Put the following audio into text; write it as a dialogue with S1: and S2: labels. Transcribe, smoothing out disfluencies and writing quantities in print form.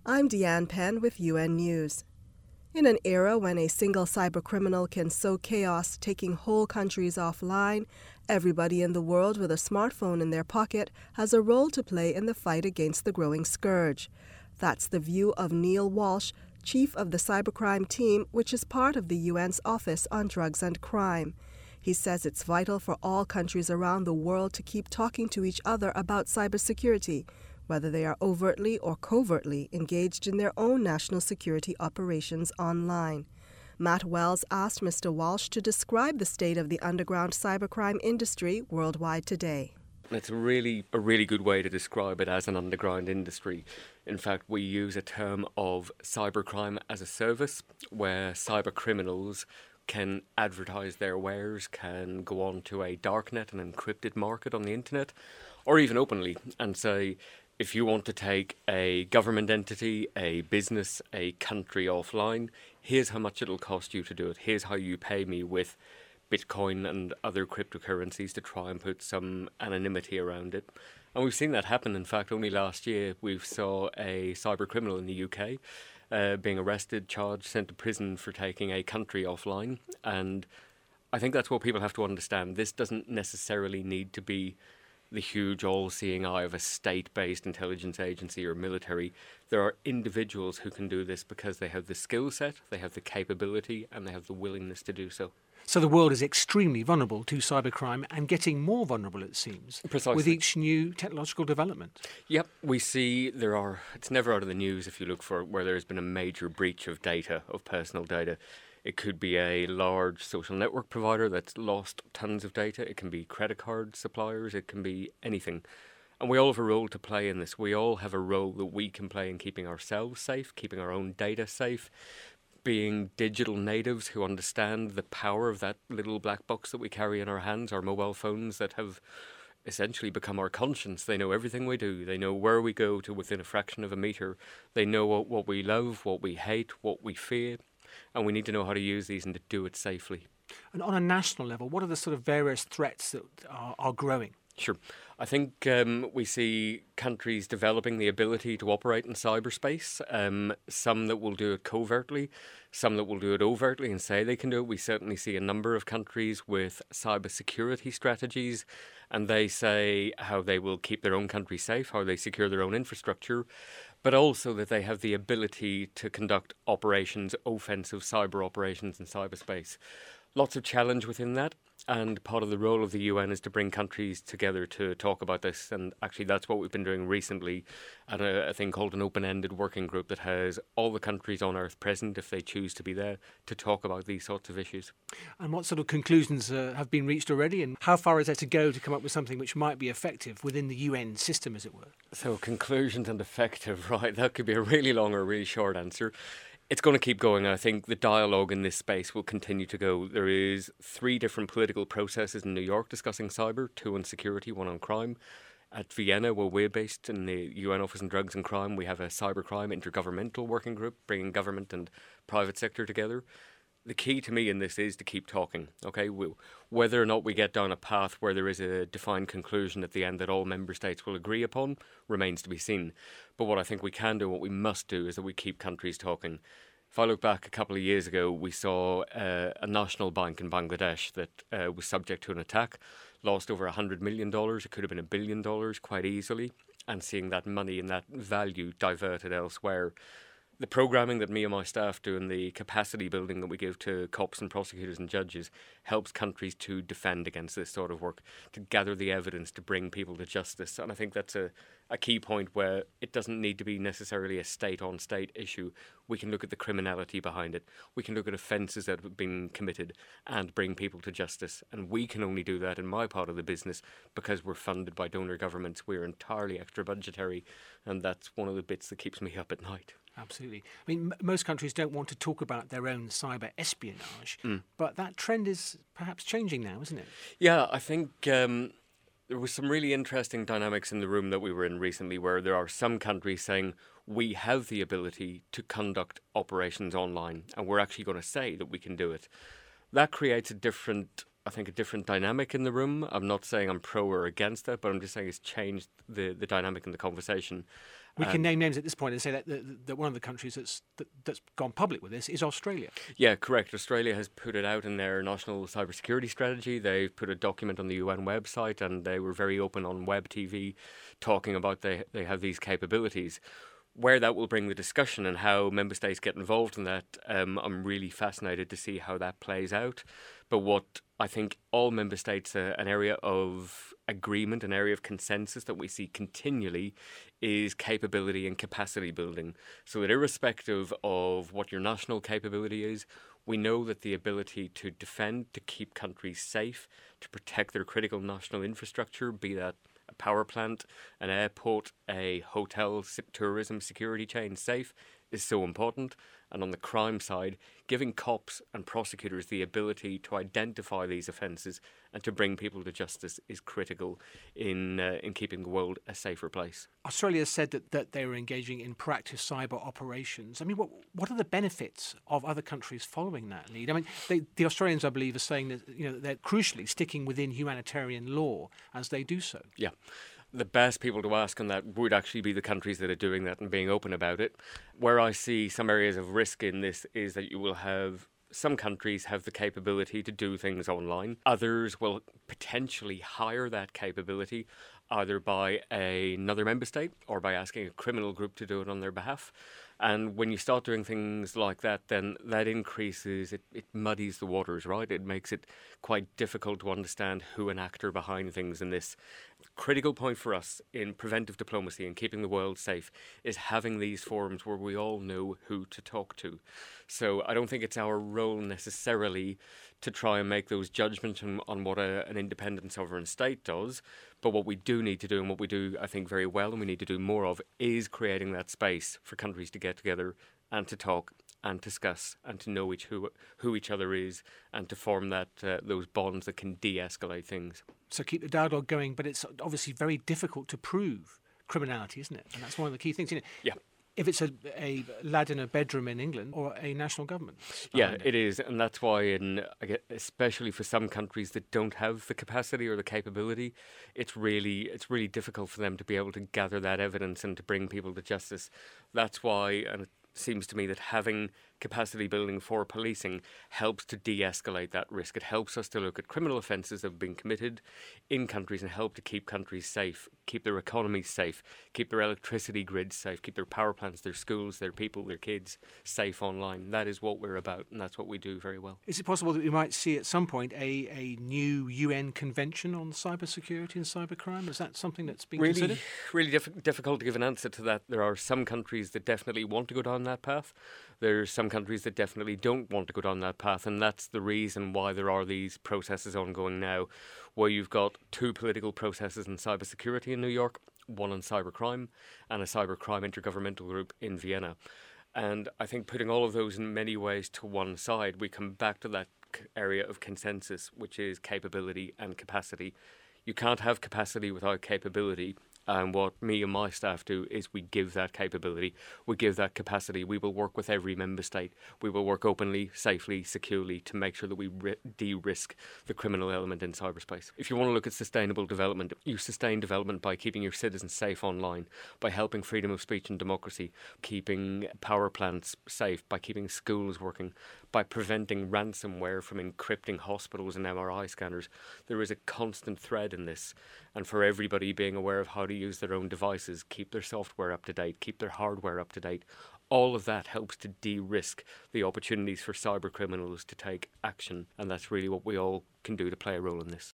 S1: I'm Deanne Penn with UN News. In an era when a single cybercriminal can sow chaos, taking whole countries offline, everybody in the world with a smartphone in their pocket has a role to play in the fight against the growing scourge. That's the view of Neil Walsh, chief of the cybercrime team, which is part of the UN's Office on Drugs and Crime. He says it's vital for all countries around the world to keep talking to each other about cybersecurity, whether they are overtly or covertly engaged in their own national security operations online. Matt Wells asked Mr. Walsh to describe the state of the underground cybercrime industry worldwide today.
S2: It's a really good way to describe it as an underground industry. In fact, we use a term of cybercrime as a service, where cybercriminals can advertise their wares, can go on to a darknet, an encrypted market on the internet, or even openly, and say, if you want to take a government entity, a business, a country offline, here's how much it'll cost you to do it. Here's how you pay me with Bitcoin and other cryptocurrencies to try and put some anonymity around it. And we've seen that happen. In fact, only last year we saw a cyber criminal in the UK being arrested, charged, sent to prison for taking a country offline. And I think that's what people have to understand. This doesn't necessarily need to be the huge all-seeing eye of a state-based intelligence agency or military. There are individuals who can do this because they have the skill set, they have the capability, and they have the willingness to do so.
S3: So the world is extremely vulnerable to cybercrime and getting more vulnerable, it seems,
S2: Precisely.
S3: With each new technological development.
S2: Yep, we see it's never out of the news if you look for where there's been a major breach of data, of personal data. It could be a large social network provider that's lost tons of data. It can be credit card suppliers. It can be anything. And we all have a role to play in this. We all have a role that we can play in keeping ourselves safe, keeping our own data safe, being digital natives who understand the power of that little black box that we carry in our hands, our mobile phones that have essentially become our conscience. They know everything we do. They know where we go to within a fraction of a metre. They know what we love, what we hate, what we fear. And we need to know how to use these and to do it safely.
S3: And on a national level, what are the sort of various threats that are growing?
S2: Sure. I think we see countries developing the ability to operate in cyberspace, some that will do it covertly, some that will do it overtly and say they can do it. We certainly see a number of countries with cybersecurity strategies, and they say how they will keep their own country safe, how they secure their own infrastructure, but also that they have the ability to conduct operations, offensive cyber operations in cyberspace. Lots of challenge within that, and part of the role of the UN is to bring countries together to talk about this, and actually that's what we've been doing recently at a thing called an open-ended working group that has all the countries on Earth present, if they choose to be there, to talk about these sorts of issues.
S3: And what sort of conclusions have been reached already, and how far is there to go to come up with something which might be effective within the UN system, as it were?
S2: So conclusions and effective, right, that could be a really long or a really short answer. It's going to keep going. I think the dialogue in this space will continue to go. There is 3 different political processes in New York discussing cyber, 2 on security, 1 on crime. At Vienna, where we're based in the UN Office on Drugs and Crime, we have a cybercrime intergovernmental working group bringing government and private sector together. The key to me in this is to keep talking, okay? Whether or not we get down a path where there is a defined conclusion at the end that all member states will agree upon remains to be seen. But what I think we can do, what we must do, is that we keep countries talking. If I look back a couple of years ago, we saw a national bank in Bangladesh that was subject to an attack, lost over $100 million. It could have been $1 billion quite easily, and seeing that money and that value diverted elsewhere. The programming that me and my staff do and the capacity building that we give to cops and prosecutors and judges helps countries to defend against this sort of work, to gather the evidence, to bring people to justice. And I think that's a key point where it doesn't need to be necessarily a state-on-state issue. We can look at the criminality behind it. We can look at offences that have been committed and bring people to justice. And we can only do that in my part of the business because we're funded by donor governments. We're entirely extra budgetary, and that's one of the bits that keeps me up at night.
S3: Absolutely. I mean, most countries don't want to talk about their own cyber espionage, but that trend is perhaps changing now, isn't it?
S2: Yeah, I think there was some really interesting dynamics in the room that we were in recently where there are some countries saying we have the ability to conduct operations online and we're actually going to say that we can do it. That creates a different dynamic in the room. I'm not saying I'm pro or against that, but I'm just saying it's changed the dynamic in the conversation.
S3: We can name names at this point and say that one of the countries that's gone public with this is Australia.
S2: Yeah, correct. Australia has put it out in their national cybersecurity strategy. They've put a document on the UN website, and they were very open on Web TV, talking about they have these capabilities. Where that will bring the discussion and how member states get involved in that, I'm really fascinated to see how that plays out. But what I think all member states, an area of agreement, an area of consensus that we see continually is capability and capacity building. So that irrespective of what your national capability is, we know that the ability to defend, to keep countries safe, to protect their critical national infrastructure, be that a power plant, an airport, a hotel, tourism security chain safe, is so important. And on the crime side, giving cops and prosecutors the ability to identify these offences and to bring people to justice is critical in keeping the world a safer place.
S3: Australia said that they were engaging in proactive cyber operations. I mean, what are the benefits of other countries following that lead? I mean, the Australians, I believe, are saying that they're crucially sticking within humanitarian law as they do so.
S2: Yeah. The best people to ask on that would actually be the countries that are doing that and being open about it. Where I see some areas of risk in this is that you will have some countries have the capability to do things online. Others will potentially hire that capability either by another member state or by asking a criminal group to do it on their behalf. And when you start doing things like that, then that increases, it muddies the waters, right? It makes it quite difficult to understand who an actor behind things in this. Critical point for us in preventive diplomacy and keeping the world safe is having these forums where we all know who to talk to. So I don't think it's our role necessarily to try and make those judgments on what an independent sovereign state does. But what we do need to do, and what we do, I think, very well, and we need to do more of, is creating that space for countries to get together and to talk and discuss and to know who each other is and to form that those bonds that can de-escalate things.
S3: So keep the dialogue going, but it's obviously very difficult to prove criminality, isn't it? And that's one of the key things.
S2: Yeah.
S3: If it's a lad in a bedroom in England or a national government.
S2: Yeah, it is. And that's why, especially for some countries that don't have the capacity or the capability, it's really difficult for them to be able to gather that evidence and to bring people to justice. That's why, and it seems to me that having capacity building for policing helps to de-escalate that risk. It helps us to look at criminal offences that have been committed in countries and help to keep countries safe, keep their economies safe, keep their electricity grids safe, keep their power plants, their schools, their people, their kids safe online. That is what we're about, and that's what we do very well.
S3: Is it possible that we might see at some point a new UN convention on cybersecurity and cybercrime? Is that something that's being considered?
S2: Really difficult to give an answer to that. There are some countries that definitely want to go down that path. There's some countries that definitely don't want to go down that path, and that's the reason why there are these processes ongoing now, where you've got two political processes in cybersecurity in New York, one on cybercrime, and a cybercrime intergovernmental group in Vienna. And I think putting all of those in many ways to one side, we come back to that area of consensus, which is capability and capacity. You can't have capacity without capability. And what me and my staff do is we give that capability, we give that capacity. We will work with every member state. We will work openly, safely, securely to make sure that we de-risk the criminal element in cyberspace. If you want to look at sustainable development, you sustain development by keeping your citizens safe online, by helping freedom of speech and democracy, keeping power plants safe, by keeping schools working, by preventing ransomware from encrypting hospitals and MRI scanners. There is a constant thread in this. And for everybody being aware of how to use their own devices, keep their software up to date, keep their hardware up to date, all of that helps to de-risk the opportunities for cyber criminals to take action. And that's really what we all can do to play a role in this.